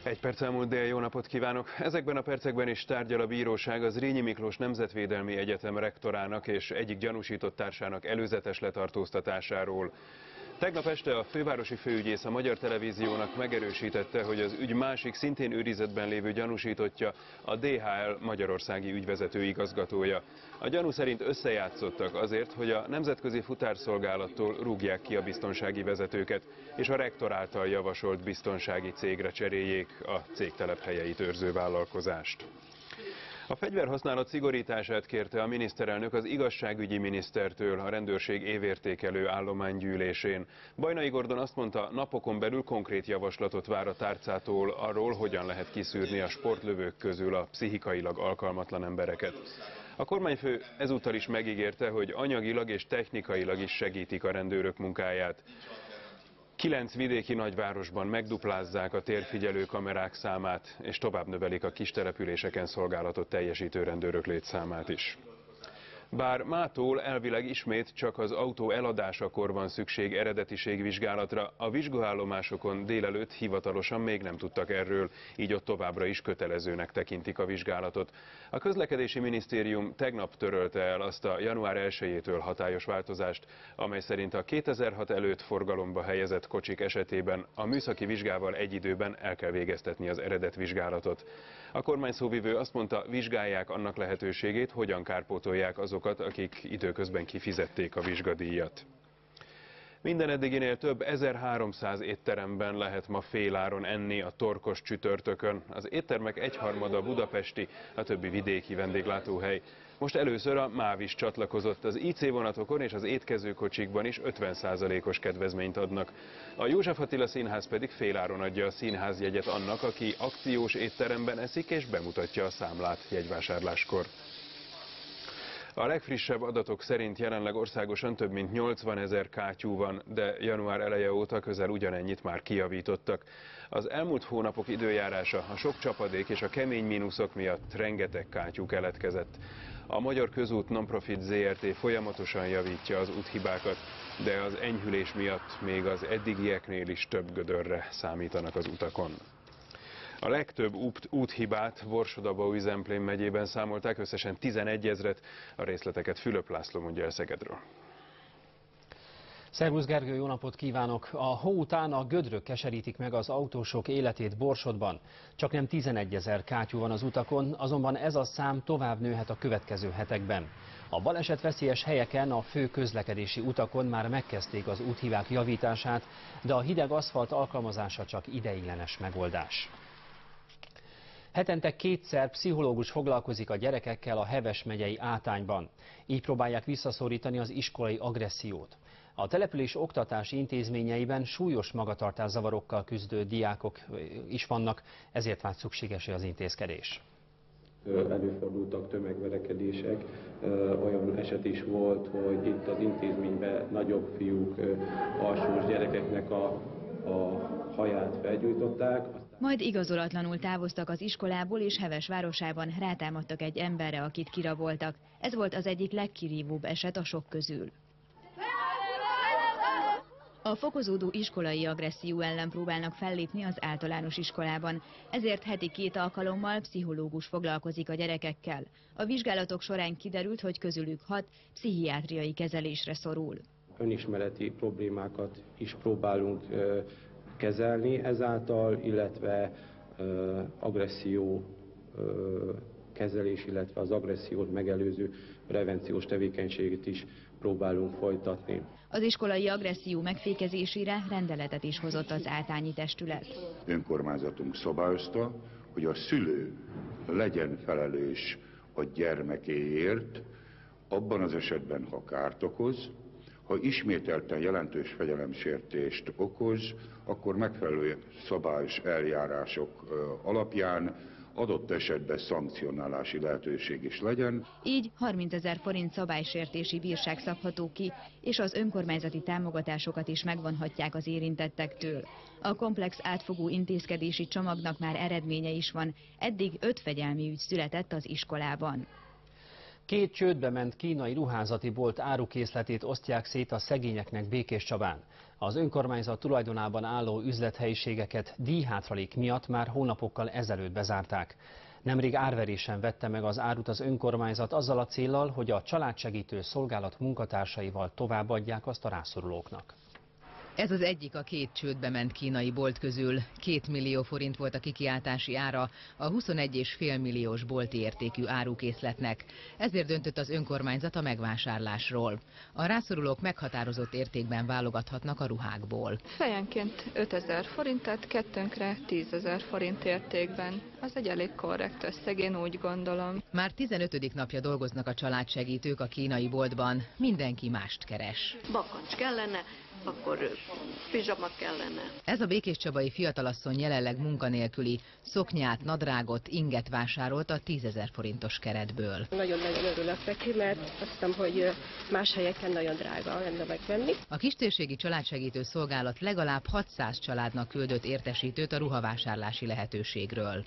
Egy perc elmúlt, dél, jó napot kívánok! Ezekben a percekben is tárgyal a bíróság az Rényi Miklós Nemzetvédelmi Egyetem rektorának és egyik gyanúsított társának előzetes letartóztatásáról. Tegnap este a fővárosi főügyész a Magyar Televíziónak megerősítette, hogy az ügy másik, szintén őrizetben lévő gyanúsítottja a DHL magyarországi ügyvezető igazgatója. A gyanú szerint összejátszottak azért, hogy a Nemzetközi Futárszolgálattól rúgják ki a biztonsági vezetőket, és a rektor által javasolt biztonsági cégre cseréljék a cég telephelyeit őrző vállalkozást. A fegyverhasználat szigorítását kérte a miniszterelnök az igazságügyi minisztertől a rendőrség évértékelő állománygyűlésén. Bajnai Gordon azt mondta, napokon belül konkrét javaslatot vár a tárcától arról, hogyan lehet kiszűrni a sportlövők közül a pszichikailag alkalmatlan embereket. A kormányfő ezúttal is megígérte, hogy anyagilag és technikailag is segítik a rendőrök munkáját. 9 vidéki nagyvárosban megduplázzák a térfigyelő kamerák számát, és tovább növelik a kis településeken szolgálatot teljesítő rendőrök létszámát is. Bár mától elvileg ismét csak az autó eladásakor van szükség eredetiségvizsgálatra, a vizsgaállomásokon délelőtt hivatalosan még nem tudtak erről, így ott továbbra is kötelezőnek tekintik a vizsgálatot. A közlekedési minisztérium tegnap törölte el azt a január 1-től hatályos változást, amely szerint a 2006 előtt forgalomba helyezett kocsik esetében a műszaki vizsgával egy időben el kell végeztetni az eredetvizsgálatot. A kormányszóvivő azt mondta, vizsgálják annak lehetőségét, hogyan kárpótolják azokat, akik időközben kifizették a vizsgadíjat. Minden eddiginél több 1300 étteremben lehet ma féláron enni a torkos csütörtökön. Az éttermek egyharmada budapesti, a többi vidéki vendéglátóhely. Most először a MÁV is csatlakozott, az IC vonatokon és az étkezőkocsikban is 50%-os kedvezményt adnak. A József Attila Színház pedig féláron adja a színházjegyet annak, aki akciós étteremben eszik és bemutatja a számlát jegyvásárláskor. A legfrissebb adatok szerint jelenleg országosan több mint 80 000 kátyú van, de január eleje óta közel ugyanennyit már kijavítottak. Az elmúlt hónapok időjárása, a sok csapadék és a kemény mínuszok miatt rengeteg kátyú keletkezett. A Magyar Közút Nonprofit Zrt. Folyamatosan javítja az úthibákat, de az enyhülés miatt még az eddigieknél is több gödörre számítanak az utakon. A legtöbb úthibát Borsod-Abaúj-Zemplén megyében számolták, összesen 11 000-et, a részleteket Fülöp László mondja el Szegedről. Szervusz Gergő, jó napot kívánok! A hó után a gödrök keserítik meg az autósok életét Borsodban. Csaknem 11 000 kátyú van az utakon, azonban ez a szám tovább nőhet a következő hetekben. A balesetveszélyes helyeken, a fő közlekedési utakon már megkezdték az úthibák javítását, de a hideg aszfalt alkalmazása csak ideiglenes megoldás. Hetente 2-szer pszichológus foglalkozik a gyerekekkel a Heves megyei Átányban. Így próbálják visszaszorítani az iskolai agressziót. A település oktatási intézményeiben súlyos magatartászavarokkal küzdő diákok is vannak, ezért vált szükséges az intézkedés. Előfordultak tömegverekedések, olyan eset is volt, hogy itt az intézményben nagyobb fiúk alsós gyerekeknek a haját felgyújtották. Majd igazolatlanul távoztak az iskolából, és Heves városában rátámadtak egy emberre, akit kiraboltak. Ez volt az egyik legkirívóbb eset a sok közül. A fokozódó iskolai agresszió ellen próbálnak fellépni az általános iskolában. Ezért heti 2 alkalommal pszichológus foglalkozik a gyerekekkel. A vizsgálatok során kiderült, hogy közülük 6 pszichiátriai kezelésre szorul. Önismereti problémákat is próbálunk kezelni ezáltal, illetve agresszió kezelés, illetve az agressziót megelőző prevenciós tevékenységet is próbálunk folytatni. Az iskolai agresszió megfékezésére rendeletet is hozott az átányi testület. Önkormányzatunk szabályozta, hogy a szülő legyen felelős a gyermekéért, abban az esetben, ha kárt okoz, ha ismételten jelentős fegyelemsértést okoz, akkor megfelelő szabályos eljárások alapján adott esetben szankcionálási lehetőség is legyen. Így 30 000 forint szabálysértési bírság szabható ki, és az önkormányzati támogatásokat is megvonhatják az érintettektől. A komplex átfogó intézkedési csomagnak már eredménye is van, eddig 5 fegyelmi ügy született az iskolában. Két csődbe ment kínai ruházati bolt árukészletét osztják szét a szegényeknek Békéscsabán. Az önkormányzat tulajdonában álló üzlethelyiségeket díjhátralék miatt már hónapokkal ezelőtt bezárták. Nemrég árverésen vette meg az árut az önkormányzat azzal a céllal, hogy a családsegítő szolgálat munkatársaival továbbadják azt a rászorulóknak. Ez az egyik a két csődbe ment kínai bolt közül. 2 millió forint volt a kikiáltási ára a 21,5 milliós bolti értékű árukészletnek. Ezért döntött az önkormányzat a megvásárlásról. A rászorulók meghatározott értékben válogathatnak a ruhákból. Fejenként 5000 forint, tehát kettőnkre 10 000 forint értékben. Az egy elég korrekt összeg, én úgy gondolom. Már 15. napja dolgoznak a családsegítők a kínai boltban. Mindenki mást keres. Bakancs kellene, akkor pizsama kellene. Ez a békéscsabai fiatalasszony jelenleg munkanélküli, szoknyát, nadrágot, inget vásárolt a 10 000 forintos keretből. Nagyon-nagyon örülök neki, mert azt hiszem, hogy más helyeken nagyon drága lenne megvenni. A kistérségi családsegítő szolgálat legalább 600 családnak küldött értesítőt a ruhavásárlási lehetőségről.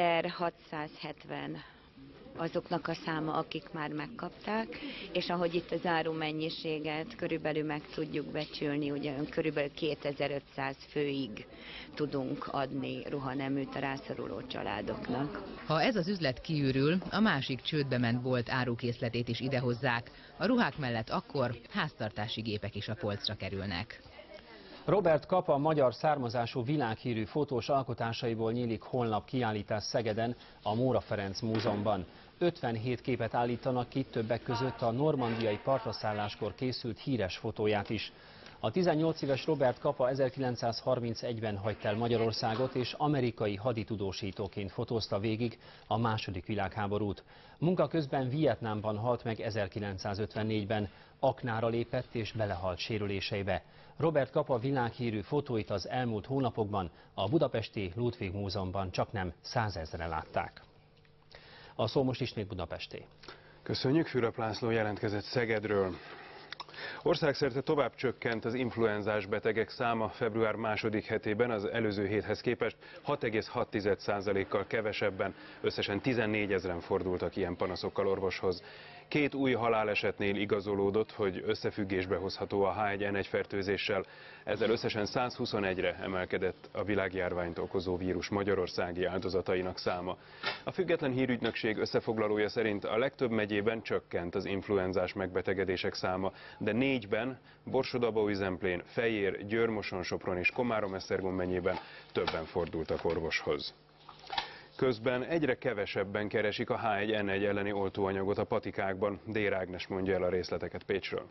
1670 azoknak a száma, akik már megkapták, és ahogy itt az áru mennyiséget körülbelül meg tudjuk becsülni, ugye körülbelül 2500 főig tudunk adni ruhaneműt a rászoruló családoknak. Ha ez az üzlet kiürül, a másik csődbe ment bolt árukészletét is idehozzák. A ruhák mellett akkor háztartási gépek is a polcra kerülnek. Robert Capa magyar származású világhírű fotós alkotásaiból nyílik holnap kiállítás Szegeden, a Móra Ferenc Múzeumban. 57 képet állítanak ki, többek között a normandiai partraszálláskor készült híres fotóját is. A 18 éves Robert Capa 1931-ben hagyta el Magyarországot, és amerikai haditudósítóként fotózta végig a II. Világháborút. Munka közben Vietnámban halt meg 1954-ben, aknára lépett és belehalt sérüléseibe. Robert Capa világhírű fotóit az elmúlt hónapokban a budapesti Ludwig Múzeumban csaknem 100 000-en látták. A szó most ismét Budapesté. Köszönjük, Füröp László jelentkezett Szegedről. Országszerte tovább csökkent az influenzás betegek száma február második hetében az előző héthez képest 6,6%-kal kevesebben, összesen 14 000-en fordultak ilyen panaszokkal orvoshoz. 2 új halálesetnél igazolódott, hogy összefüggésbe hozható a H1N1 fertőzéssel, ezzel összesen 121-re emelkedett a világjárványt okozó vírus magyarországi áldozatainak száma. A Független Hírügynökség összefoglalója szerint a legtöbb megyében csökkent az influenzás megbetegedések száma, de 4-ben, Borsod-Abaúj-Zemplén, Fejér, Győr-Moson-Sopron és Komárom-Esztergom megyében többen fordultak orvoshoz. Közben egyre kevesebben keresik a H1N1 elleni oltóanyagot a patikákban. Dér Ágnes mondja el a részleteket Pécsről.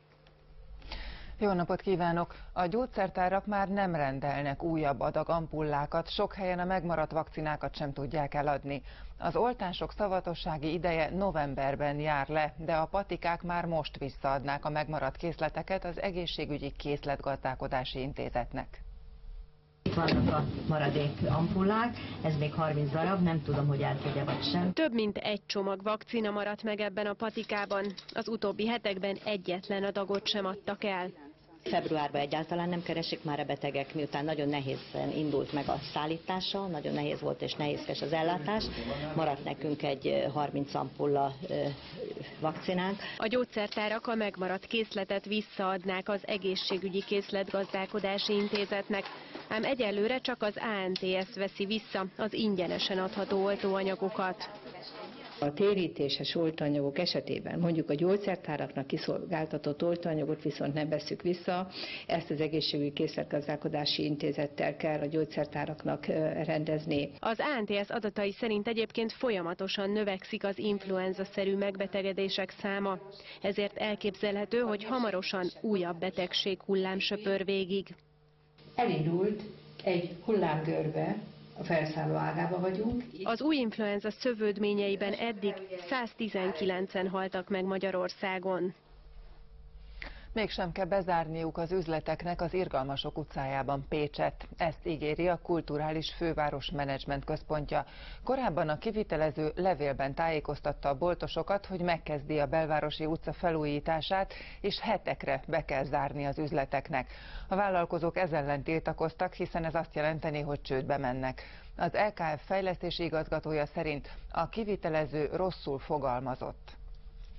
Jó napot kívánok! A gyógyszertárak már nem rendelnek újabb adag ampullákat, sok helyen a megmaradt vakcinákat sem tudják eladni. Az oltások szavatossági ideje novemberben jár le, de a patikák már most visszaadnák a megmaradt készleteket az Egészségügyi Készletgazdálkodási Intézetnek. Itt vannak a maradék ampullák, ez még 30 darab, nem tudom, hogy elfogy-e vagy sem. Több mint egy csomag vakcina maradt meg ebben a patikában. Az utóbbi hetekben egyetlen adagot sem adtak el. Februárban egyáltalán nem keresik már a betegek, miután nagyon nehézen indult meg a szállítása, nagyon nehéz volt és nehézkes az ellátás. Maradt nekünk egy 30 ampulla vakcinánk. A gyógyszertárak a megmaradt készletet visszaadnák az Egészségügyi Készletgazdálkodási Intézetnek, ám egyelőre csak az ANTS veszi vissza az ingyenesen adható oltóanyagokat. A térítéses oltóanyagok esetében mondjuk a gyógyszertáraknak kiszolgáltatott oltóanyagot viszont nem vesszük vissza, ezt az Egészségügyi Készletgazdálkodási Intézettel kell a gyógyszertáraknak rendezni. Az ANTS adatai szerint egyébként folyamatosan növekszik az influenza-szerű megbetegedések száma. Ezért elképzelhető, hogy hamarosan újabb betegség hullám söpör végig. Elindult egy hullámgörbe, a felszálló ágában vagyunk. Az új influenza szövődményeiben eddig 119-en haltak meg Magyarországon. Mégsem kell bezárniuk az üzleteknek az Irgalmasok utcájában Pécset. Ezt ígéri a Kulturális Főváros Menedzsment Központja. Korábban a kivitelező levélben tájékoztatta a boltosokat, hogy megkezdi a Belvárosi utca felújítását, és hetekre be kell zárni az üzleteknek. A vállalkozók ez ellen tiltakoztak, hiszen ez azt jelenteni, hogy csődbe mennek. Az LKF fejlesztési igazgatója szerint a kivitelező rosszul fogalmazott.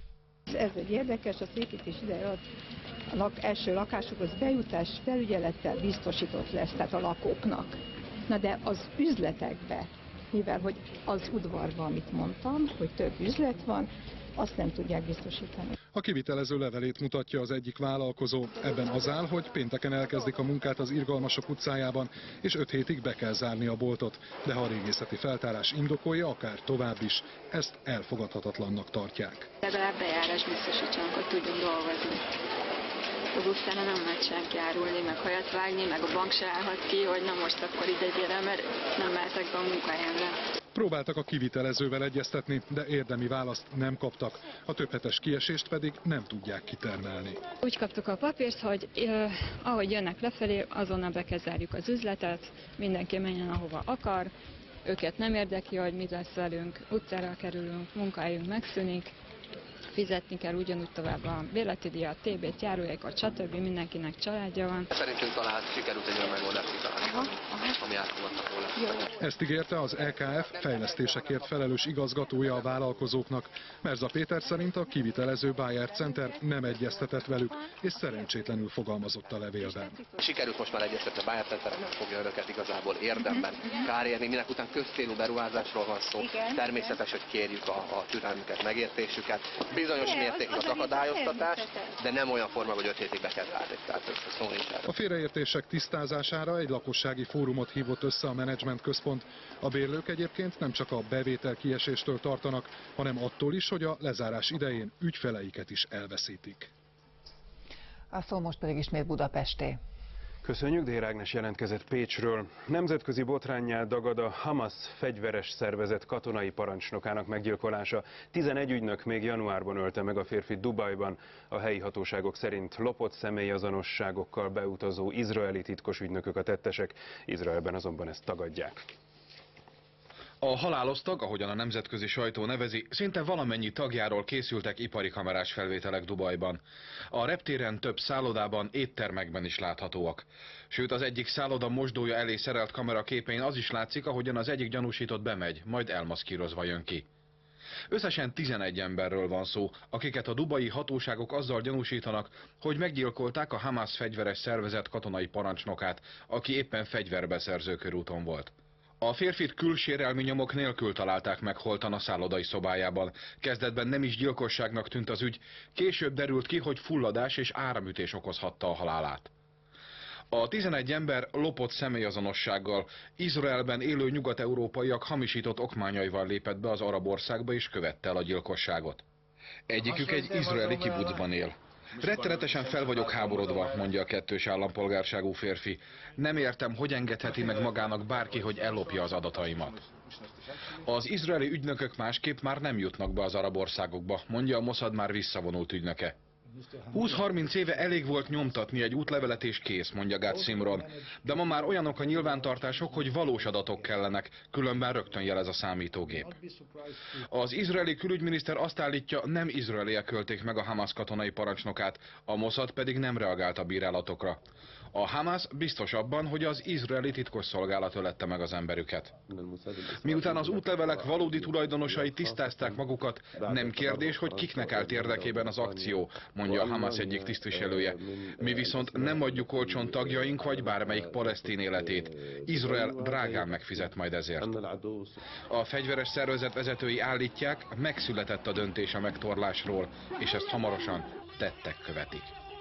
Ez egy érdekes, az építés ideje alatt első lakásokhoz bejutás felügyelettel biztosított lesz, tehát a lakóknak. Na de az üzletekbe, mivel hogy az udvarban, amit mondtam, hogy több üzlet van, azt nem tudják biztosítani. A kivitelező levelét mutatja az egyik vállalkozó. Ebben az áll, hogy pénteken elkezdik a munkát az Irgalmasok utcájában, és 5 hétig be kell zárni a boltot. De ha a régészeti feltárás indokolja, akár tovább is, ezt elfogadhatatlannak tartják. Legalább bejárás biztosítson, hogy tudjunk dolgozni. Az utcára nem lehet senki árulni, meg hajat vágni, meg a bank se állhat ki, hogy na most akkor ide gyere, mert nem mehetek be a munkahelyemre. Próbáltak a kivitelezővel egyeztetni, de érdemi választ nem kaptak. A többhetes kiesést pedig nem tudják kitermelni. Úgy kaptuk a papírt, hogy ahogy jönnek lefelé, azonnal bekezárjuk az üzletet, mindenki menjen ahova akar, őket nem érdekli, hogy mit lesz velünk, utcára kerülünk, munkahelyünk megszűnik, fizetni kell ugyanúgy tovább a bérleti díjat, TB-t, járulékot, stb. Mindenkinek családja van. Szerintünk talán sikerült egy olyan megoldást kitalálni, ami átfogadható lesz. Ezt ígérte az LKF fejlesztésekért felelős igazgatója a vállalkozóknak. Merza Péter szerint a kivitelező Bayer Center nem egyeztetett velük, és szerencsétlenül fogalmazott a levélben. Sikerült most már egyeztetni, a Bayer Center nem fogja önöket igazából érdemben kárérni, minek után közcélú beruházásról van szó. Természetes, hogy kérjük a türelmüket, megértésüket. Bizonyos mértékig az akadályoztatás, de nem olyan formában, hogy 5 hétig be kell zárni. Tehát szó nincs erről. A félreértések tisztázására egy lakossági fórumot hívott össze a menedzsment központ. A bérlők egyébként nem csak a bevétel kieséstől tartanak, hanem attól is, hogy a lezárás idején ügyfeleiket is elveszítik. A szó most pedig ismét Budapesté. Köszönjük, Dér Ágnes jelentkezett Pécsről. Nemzetközi botránnyá dagad a Hamas fegyveres szervezet katonai parancsnokának meggyilkolása. 11 ügynök még januárban ölte meg a férfit Dubajban. A helyi hatóságok szerint lopott személyazonosságokkal beutazó izraeli titkos ügynökök a tettesek, Izraelben azonban ezt tagadják. A haláloztak, ahogyan a nemzetközi sajtó nevezi, szinte valamennyi tagjáról készültek ipari kamerás felvételek Dubajban. A reptéren több szállodában, éttermekben is láthatóak. Sőt, az egyik szálloda mosdója elé szerelt kameraképein az is látszik, ahogyan az egyik gyanúsított bemegy, majd elmaszkírozva jön ki. Összesen 11 emberről van szó, akiket a dubai hatóságok azzal gyanúsítanak, hogy meggyilkolták a Hamas fegyveres szervezet katonai parancsnokát, aki éppen fegyverbeszerző körúton volt. A férfit külsérelmi nyomok nélkül találták meg holtan a szállodai szobájában. Kezdetben nem is gyilkosságnak tűnt az ügy, később derült ki, hogy fulladás és áramütés okozhatta a halálát. A 11 ember lopott személyazonossággal, Izraelben élő nyugat-európaiak hamisított okmányaival lépett be az arab országba és követte el a gyilkosságot. Egyikük egy izraeli kibucban él. Rettenetesen fel vagyok háborodva, mondja a kettős állampolgárságú férfi. Nem értem, hogy engedheti meg magának bárki, hogy ellopja az adataimat. Az izraeli ügynökök másképp már nem jutnak be az arab országokba, mondja a Mossad már visszavonult ügynöke. 20-30 éve elég volt nyomtatni egy útlevelet és kész, mondja Gad Simron. De ma már olyanok a nyilvántartások, hogy valós adatok kellenek, különben rögtön jelez a számítógép. Az izraeli külügyminiszter azt állítja, nem izraeliek ölték meg a Hamas katonai parancsnokát, a Mossad pedig nem reagált a bírálatokra. A Hamas biztos abban, hogy az izraeli titkosszolgálat ölette meg az emberüket. Miután az útlevelek valódi tulajdonosai tisztázták magukat, nem kérdés, hogy kiknek állt érdekében az akció, mondja a Hamas egyik tisztviselője. Mi viszont nem adjuk olcsón tagjaink vagy bármelyik palesztin életét. Izrael drágán megfizet majd ezért. A fegyveres szervezet vezetői állítják, megszületett a döntés a megtorlásról, és ezt hamarosan tettek követik.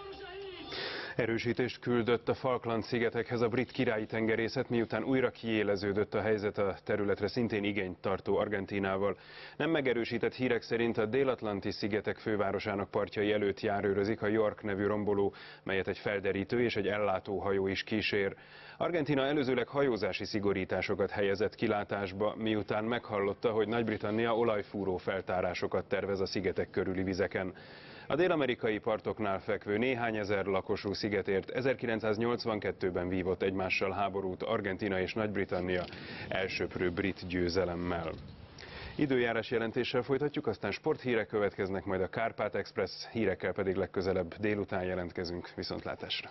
Erősítést küldött a Falkland-szigetekhez a brit királyi tengerészet, miután újra kiéleződött a helyzet a területre szintén igényt tartó Argentínával. Nem megerősített hírek szerint a Dél-Atlanti szigetek fővárosának partjai előtt járőrözik a York nevű romboló, melyet egy felderítő és egy ellátóhajó is kísér. Argentína előzőleg hajózási szigorításokat helyezett kilátásba, miután meghallotta, hogy Nagy-Britannia olajfúró feltárásokat tervez a szigetek körüli vizeken. A dél-amerikai partoknál fekvő néhány ezer lakosú szigetért 1982-ben vívott egymással háborút Argentína és Nagy-Britannia elsöprő brit győzelemmel. Időjárás jelentéssel folytatjuk, aztán sporthírek következnek, majd a Kárpát Express, hírekkel pedig legközelebb délután jelentkezünk. Viszontlátásra!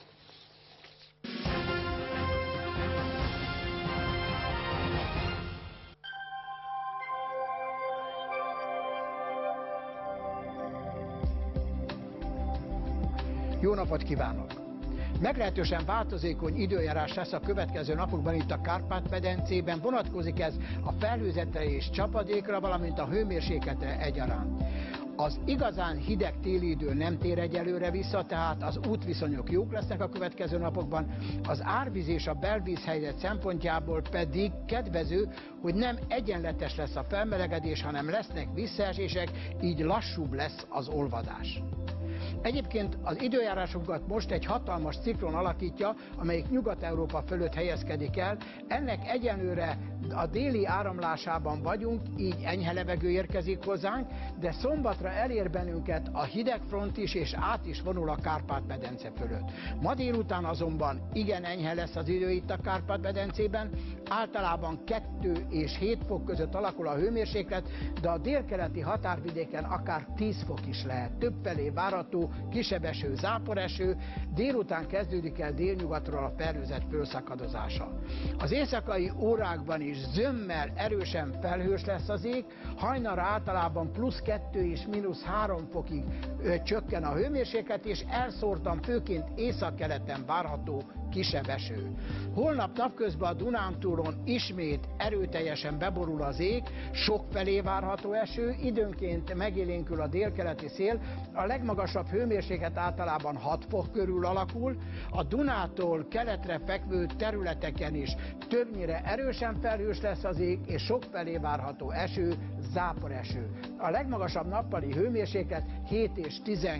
Jó napot kívánok! Meglehetősen változékony időjárás lesz a következő napokban itt a Kárpát-medencében, vonatkozik ez a felhőzetre és csapadékra, valamint a hőmérsékletre egyaránt. Az igazán hideg téli idő nem tér egyelőre vissza, tehát az útviszonyok jók lesznek a következő napokban, az árvíz és a belvízhelyzet szempontjából pedig kedvező, hogy nem egyenletes lesz a felmelegedés, hanem lesznek visszaesések, így lassúbb lesz az olvadás. Egyébként az időjárásunkat most egy hatalmas ciklon alakítja, amelyik Nyugat-Európa fölött helyezkedik el. Ennek egyenlőre a déli áramlásában vagyunk, így enyhe levegő érkezik hozzánk, de szombatra elér bennünket a hidegfront is, és át is vonul a Kárpát-medence fölött. Ma délután azonban igen enyhe lesz az idő itt a Kárpát-medencében, általában 2 és 7 fok között alakul a hőmérséklet, de a délkeleti határvidéken akár 10 fok is lehet. Többfelé várható kisebb eső, záporeső, délután kezdődik el délnyugatról a felhőzet fölszakadozása. Az éjszakai órákban is zömmel erősen felhős lesz az ég, hajnalra általában +2 és -3 fokig csökken a hőmérséklet, és elszórtan főként északkeleten várható kisebb eső. Holnap napközben a Dunántúlon ismét erőteljesen beborul az ég, sokfelé várható eső, időnként megélénkül a délkeleti szél, a legmagasabb hőmérséklet általában 6 fok körül alakul, a Dunától keletre fekvő területeken is többnyire erősen felhős lesz az ég, és sokfelé várható eső, záporeső. A legmagasabb nappali hőmérséklet 7 és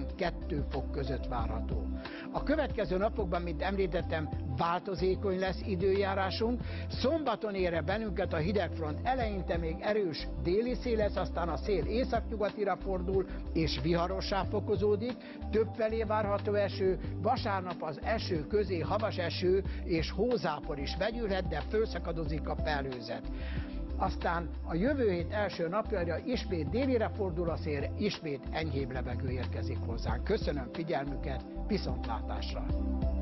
12 fok között várható. A következő napokban, mint említettem, változékony lesz időjárásunk. Szombaton ér bennünket a hidegfront, eleinte még erős déli szél lesz, aztán a szél északnyugatira fordul és viharossá fokozódik, többfelé várható eső, vasárnap az eső közé havas eső és hózápor is vegyülhet, de fölszakadozik a felhőzet. Aztán a jövő hét első napjára ismét délire fordul a szél, ismét enyhébb levegő érkezik hozzánk. Köszönöm figyelmüket, viszontlátásra!